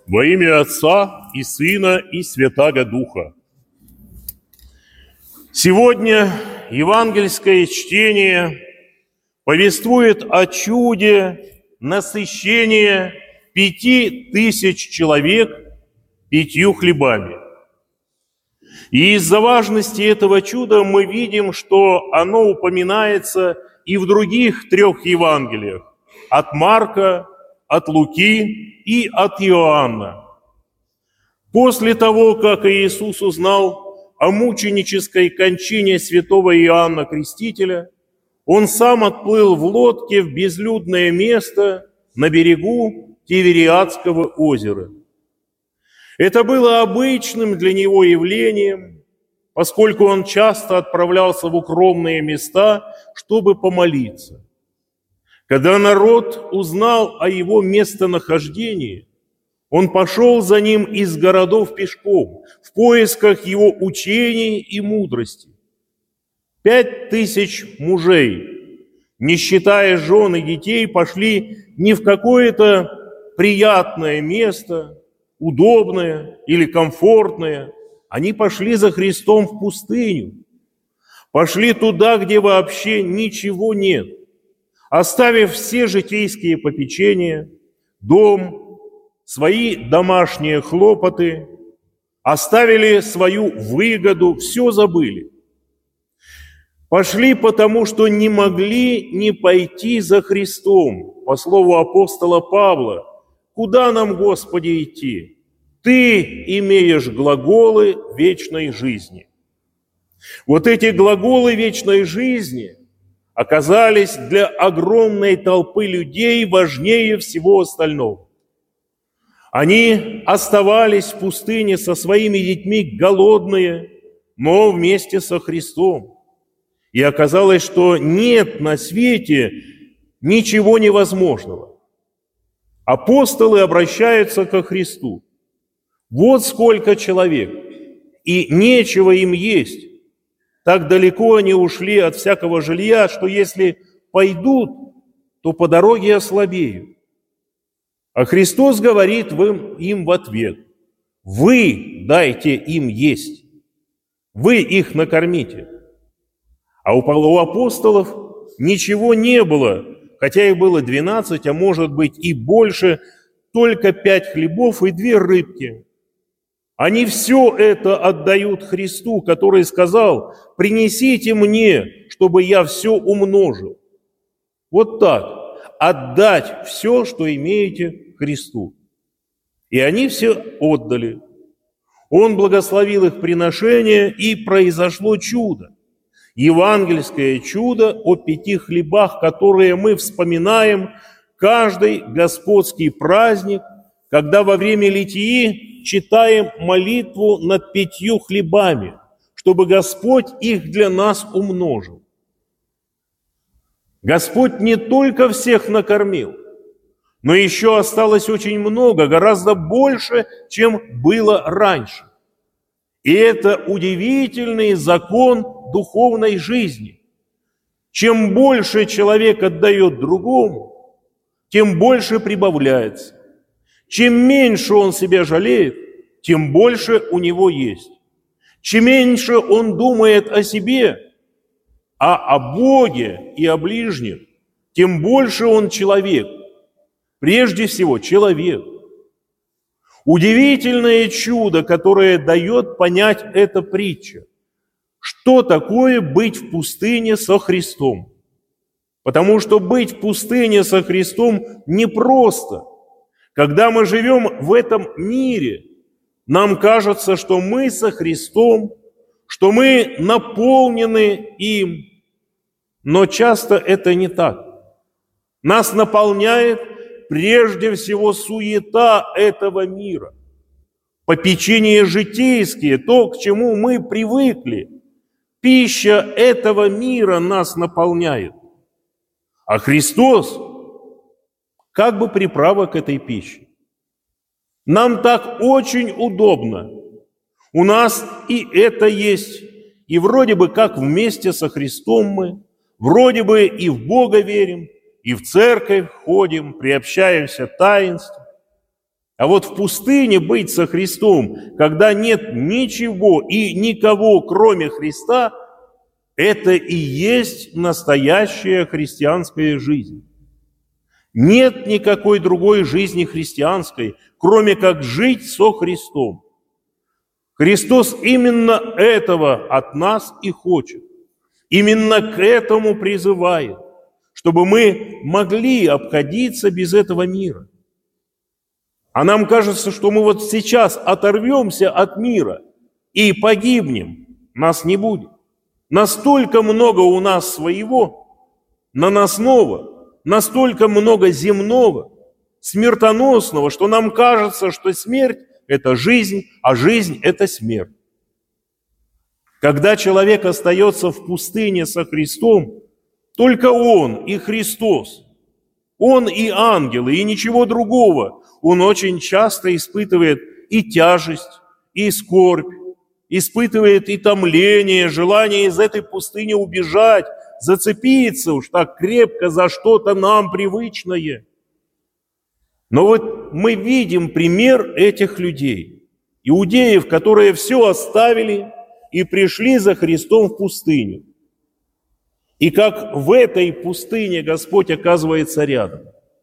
Во имя Отца и Сына и Святаго Духа. Сегодня евангельское чтение повествует о чуде насыщения 5000 человек 5 хлебами. И из-за важности этого чуда мы видим, что оно упоминается и в других 3 Евангелиях: от Марка, от Луки и от Иоанна. После того, как Иисус узнал о мученической кончине святого Иоанна Крестителя, Он сам отплыл в лодке в безлюдное место на берегу Тивериадского озера. Это было обычным для Него явлением, поскольку Он часто отправлялся в укромные места, чтобы помолиться. Когда народ узнал о Его местонахождении, он пошел за Ним из городов пешком, в поисках Его учений и мудрости. 5000 мужей, не считая жен и детей, пошли не в какое-то приятное место, удобное или комфортное. Они пошли за Христом в пустыню, пошли туда, где вообще ничего нет, оставив все житейские попечения, дом, свои домашние хлопоты, оставили свою выгоду, все забыли. Пошли потому, что не могли не пойти за Христом. По слову апостола Павла: «Куда нам, Господи, идти? Ты имеешь глаголы вечной жизни». Вот эти глаголы вечной жизни оказались для огромной толпы людей важнее всего остального. Они оставались в пустыне со своими детьми голодные, но вместе со Христом. И оказалось, что нет на свете ничего невозможного. Апостолы обращаются ко Христу. Вот сколько человек, и нечего им есть. Так далеко они ушли от всякого жилья, что если пойдут, то по дороге ослабеют. А Христос говорит им в ответ: вы дайте им есть, вы их накормите. А у апостолов ничего не было, хотя их было 12, а может быть и больше, только 5 хлебов и 2 рыбки. Они все это отдают Христу, который сказал: принесите мне, чтобы я все умножил. Вот так, отдать все, что имеете, Христу. И они все отдали. Он благословил их приношение, и произошло чудо. Евангельское чудо о 5 хлебах, которые мы вспоминаем каждый господский праздник, когда во время литии читаем молитву над 5 хлебами, чтобы Господь их для нас умножил. Господь не только всех накормил, но еще осталось очень много, гораздо больше, чем было раньше. И это удивительный закон духовной жизни. Чем больше человек отдает другому, тем больше прибавляется. Чем меньше он себя жалеет, тем больше у него есть. Чем меньше он думает о себе, а о Боге и о ближних, тем больше он человек. Прежде всего, человек. Удивительное чудо, которое дает понять эта притча. Что такое быть в пустыне со Христом? Потому что быть в пустыне со Христом непросто. Когда мы живем в этом мире, нам кажется, что мы со Христом, что мы наполнены им. Но часто это не так. Нас наполняет прежде всего суета этого мира, попечения житейские, то, к чему мы привыкли. Пища этого мира нас наполняет. А Христос как бы приправа к этой пище. Нам так очень удобно. У нас и это есть. И вроде бы как вместе со Христом мы, вроде бы и в Бога верим, и в церковь ходим, приобщаемся таинству. А вот в пустыне быть со Христом, когда нет ничего и никого, кроме Христа, это и есть настоящая христианская жизнь. Нет никакой другой жизни христианской, кроме как жить со Христом. Христос именно этого от нас и хочет. Именно к этому призывает, чтобы мы могли обходиться без этого мира. А нам кажется, что мы вот сейчас оторвемся от мира и погибнем, нас не будет. Настолько много у нас своего, наносного, настолько много земного, смертоносного, что нам кажется, что смерть – это жизнь, а жизнь – это смерть. Когда человек остается в пустыне со Христом, только Он и Христос, Он и ангелы, и ничего другого, он очень часто испытывает и тяжесть, и скорбь, испытывает и томление, желание из этой пустыни убежать, зацепиться уж так крепко за что-то нам привычное. Но вот мы видим пример этих людей, иудеев, которые все оставили и пришли за Христом в пустыню. И как в этой пустыне Господь оказывается рядом.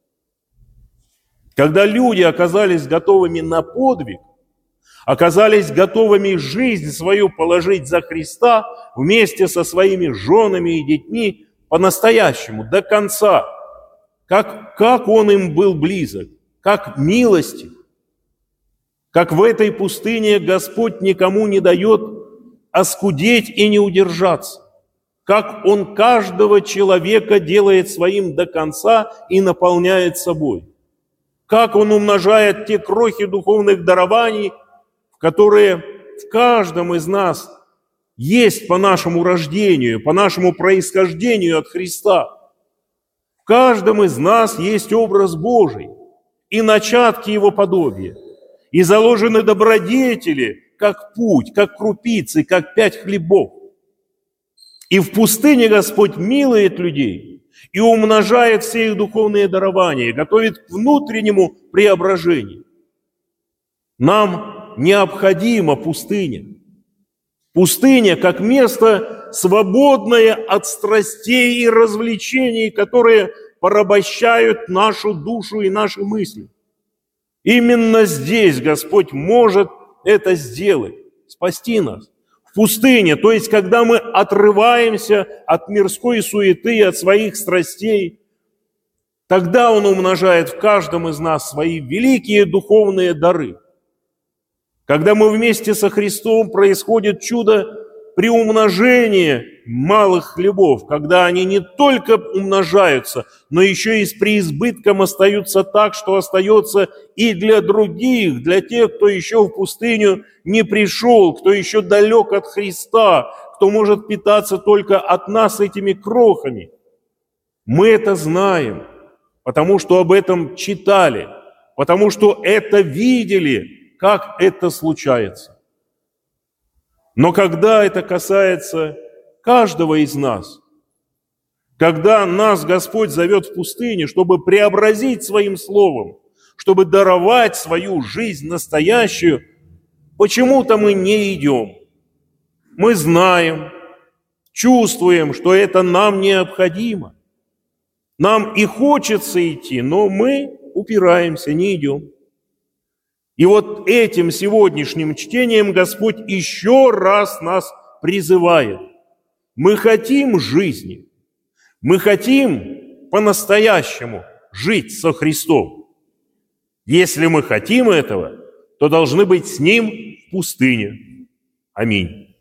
Когда люди оказались готовыми на подвиг, оказались готовыми жизнь свою положить за Христа вместе со своими женами и детьми по-настоящему, до конца, как Он им был близок, как милостив, как в этой пустыне Господь никому не дает оскудеть и не удержаться, как Он каждого человека делает своим до конца и наполняет собой, как Он умножает те крохи духовных дарований, которые в каждом из нас есть по нашему рождению, по нашему происхождению от Христа. В каждом из нас есть образ Божий и начатки Его подобия, и заложены добродетели, как путь, как крупицы, как 5 хлебов. И в пустыне Господь милует людей и умножает все их духовные дарования, готовит к внутреннему преображению. Нам необходима пустыня. Пустыня как место, свободное от страстей и развлечений, которые порабощают нашу душу и наши мысли. Именно здесь Господь может это сделать, спасти нас. В пустыне, то есть когда мы отрываемся от мирской суеты, от своих страстей, тогда Он умножает в каждом из нас свои великие духовные дары. Когда мы вместе со Христом, происходит чудо приумножения малых хлебов, когда они не только умножаются, но еще и с преизбытком остаются так, что остается и для других, для тех, кто еще в пустыню не пришел, кто еще далек от Христа, кто может питаться только от нас этими крохами. Мы это знаем, потому что об этом читали, потому что это видели, как это случается. Но когда это касается каждого из нас, когда нас Господь зовет в пустыню, чтобы преобразить своим словом, чтобы даровать свою жизнь настоящую, почему-то мы не идем. Мы знаем, чувствуем, что это нам необходимо. Нам и хочется идти, но мы упираемся, не идем. И вот этим сегодняшним чтением Господь еще раз нас призывает. Мы хотим жизни, мы хотим по-настоящему жить со Христом. Если мы хотим этого, то должны быть с Ним в пустыне. Аминь.